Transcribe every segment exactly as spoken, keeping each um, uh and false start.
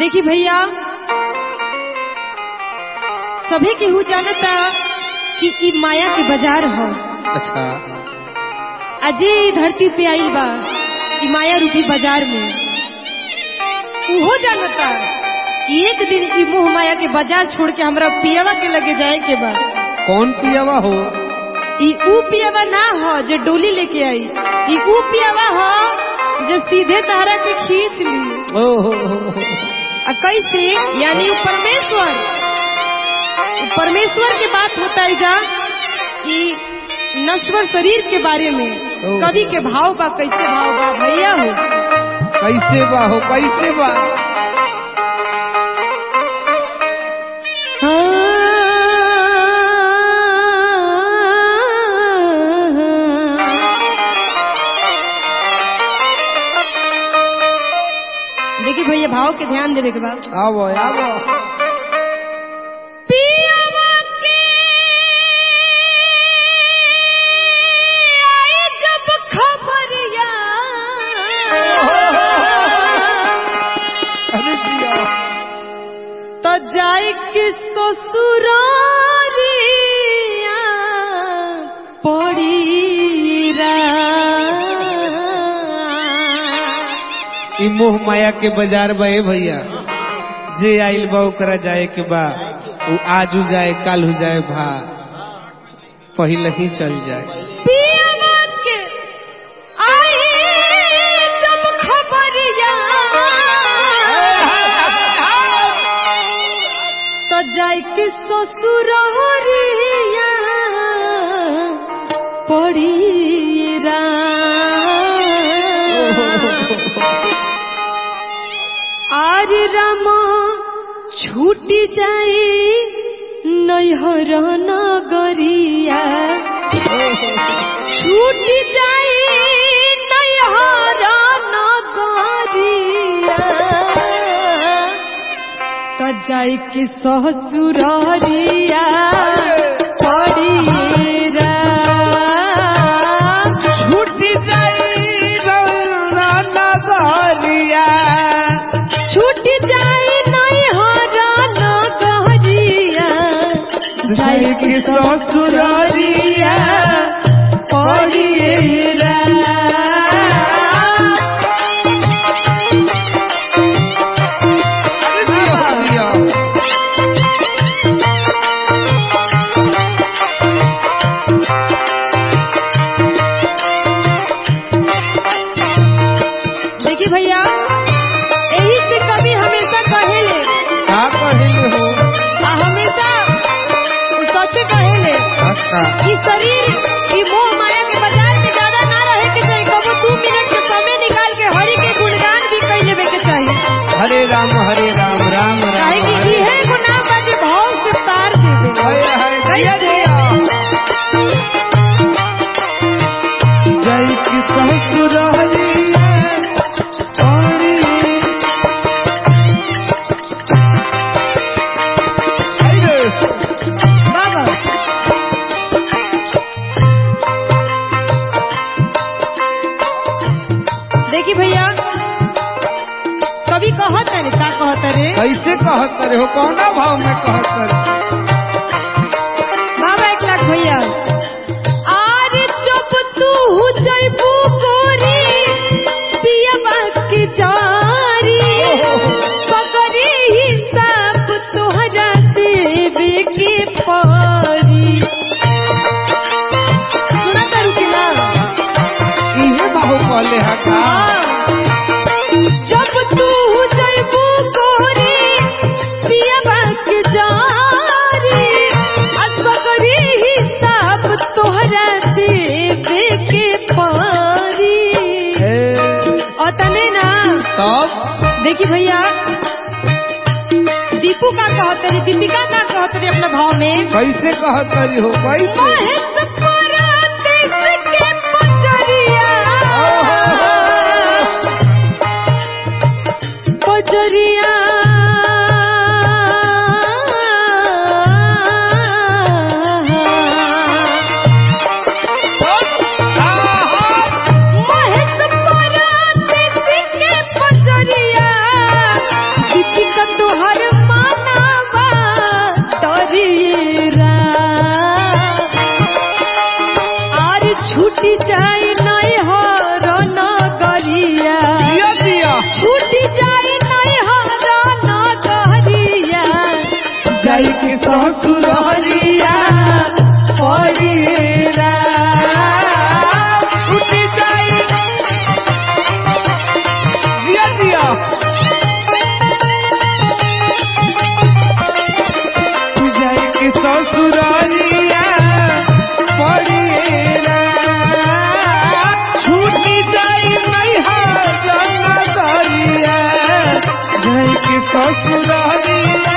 देखी भैया, सभी केहू जानता कि ई माया के बाजार हो। अच्छा, अजय धरती पे आई बा ई माया रूपी बाजार में। उहो जानता कि एक दिन ई मोह माया के बाजार छोड़ के हमरा पियावा के लगे जाए के बा। कौन पियावा हो? ई ऊ पियावा ना हो जो डोली लेके आई, ई ऊ पियावा हो जो सीधे तारा के खींच ली। ओहो, आ कैसे? यानी वो परमेश्वर परमेश्वर के बात होता है जा कि नश्वर शरीर के बारे में कवि के भाव बा। कैसे भाव बा भैया हो? कैसे बा हो? कैसे बा? देखिए भैया, भाव के ध्यान देवे के बाद आवो आवो। तो जाए किसको सुरारिया पड़ी ई मोह माया के बाजार बा ए भैया। जे आइल बा ओकरा जाए के बा, वो आज हो जाए काल हो जाए भा, पहले ही चल जाए। पियावा के आए जब खबरिया तो जाए किसको सुरारिया पड़ी आर रामा छूटी जाए नैहर नगरिया, छूटी जाए नैहर नगरिया तो जाए कि ससुरारिया पड़ी छूटी जाए नगरिया, छूट जाए नैहर नगरिया जाए कि ससुरारिया पड़ी। देखिए भैया, यही से कभी हमेशा कहेले क्या कहेले हो? आ हमेशा सच कहेले। अच्छा, कि शरीर की मोह माया के बाजार में ज्यादा ना रहे के चाहिए। कबो दो मिनट के समय निकाल के हरि के गुणगान भी कर लेवे के चाहिए। हरे राम हरे राम राम राम काहे कि हरे इहे गुनाह बाटे भाव से तार देवे। हरे हरे जय कैसे? जय की ससुरारिया पड़ी। अरे बाबा देखी भैया, कभी कहत रे का कहत रे कैसे कहत रे हो? कौना भाव में कहत रे? बाबा एक लाख भैया, आर जब तू जइबू गोरी पियबा की जारी सगरी हिसाब तोहरा देवे के परी। सुना करू कि ना? इहे बाहु कहले हा का? जब तू जइबू गोरी पियबा की जारी सगरी हिसाब तोहरा देवे के परी। और तने ना तब देखी भैया, दीपू का कहत रही, दीपिका का कहत रही अपना भाव में। कैसे कहत रे हो? कैसे? महेश परदेस के पजरिया पजरिया महेश परदेस के पजरिया दीपिका छूटी जाई नहीं हर नगरिया दिया दिया छूटी जाई नहीं हर नगरिया जाई के ससुररिया पड़िएरा छूटी जाई दिया दिया जाई के ससुररिया पड़िएरा छूटी जाई नहीं हर नगरिया जाई के ससुररिया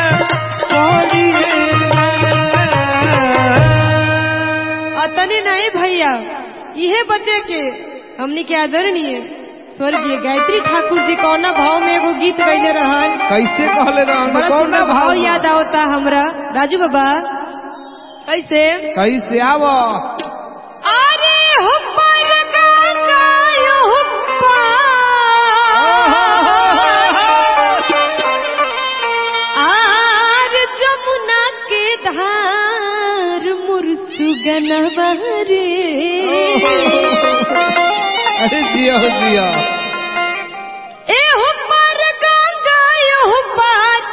अतने नहीं भैया इहे बचे के हमनी के आदरणीय स्वर्गीय गायत्री ठाकुर जी कौना भाव में एगो गीत गईले रहन कैसे कहले रहन बड़ा सुंदर भाव याद आवता हमरा राजू बाबा कैसे कैसे आव अरे हुप्पर गंगा यो आर जमुना के धार मुरसुगनवा रे अरे जिया हो जिया ए हुप्पर गंगा यो पार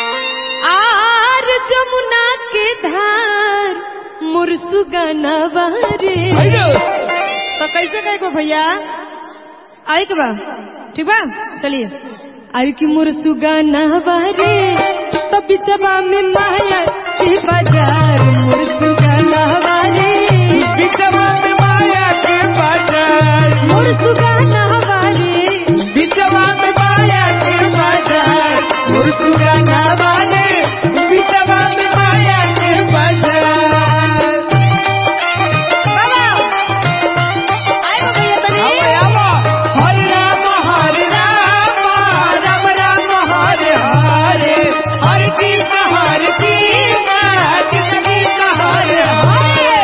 आर जमुना के धार मुरसुगनवा रे तो कैसे कहे को भैया आई के बा ठीक बा चलिए आई की मुरसुगनवा रे तो बिचवा में माया के बाजार मुरसुगनवा रे बिचवा में माया के बाजार मुरसुगनवा रे बिचवा में माया के बाजार मुरसुगनवा रे बिचवा में माया के बाजार बाबा आई हो भैया तनी आवा हरे राम हरे राम राम राम हरे हरे हरे कृष्ण हरे कृष्ण कृष्ण कृष्ण हरे हरे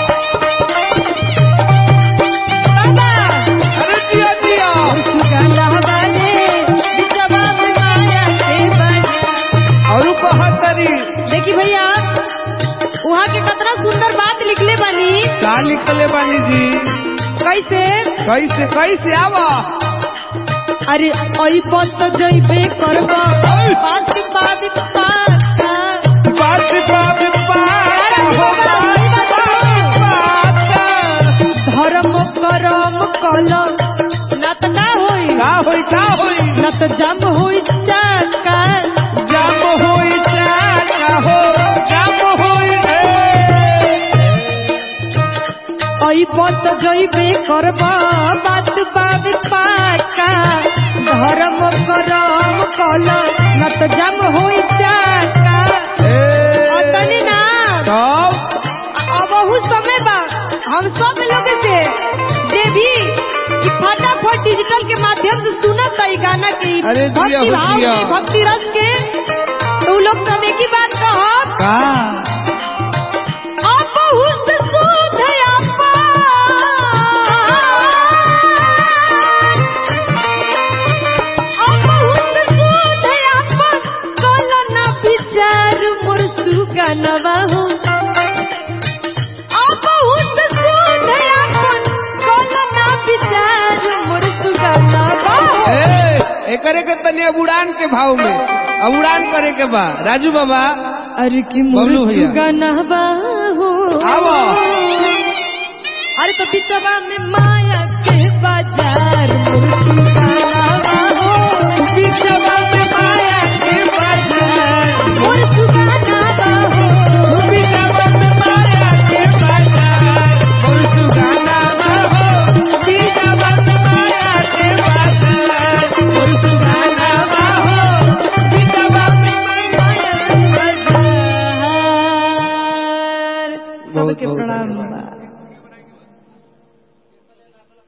बाबा अरे दिया दिया मुरसुगनवा रे बिचवा में माया के बाजार और कहतरी देखी भैया वहाँ के कितना सुंदर बात लिखले बानी का लिखले बानी जी कैसे कैसे कैसे आवा अरे ओई पत जइबे करबा पास पास पासा बात बात बात हो धर्म करम कल न त ना होई का होई का होई न त जम होई चाका जाम होई चाका हो जाम होई ओई पत जइबे करबा बात बात पाका धर्म करम कल न त जम होई चाका अतनी ना तब अब बहुत समय बा हम सब लोग से जे भी कि फटाफट डिजिटल के माध्यम से सुनत है गाना के अरे दिया भक्ति हो भाव दिया। के भक्ति रस के तो उ लोग सब एक ही बात कहब का आप बहुत शुद्ध आपा आप बहुत शुद्ध आपा कल ना विचार मुरसु गनवा हो आप बहुत शुद्ध आपा कल ना विचार मुरसु गनवा हो ए एकरे के तनी अब उड़ान के भाव में अब उड़ान करे के बा राजू बाबा अरे की बबलू भैया। मुरसु गनवा हो आवो। अरे तो बिचवा में माया के बाजार मुरसु गनवा हो बिचवा में माया के बाजार मुरसु गनवा हो बिचवा में माया के बाजार मुरसुगनवा हो बिचवा में माया के बाजार मुरसुगनवा हो बिचवा में माया के बाजार सबके बहुत प्रणाम।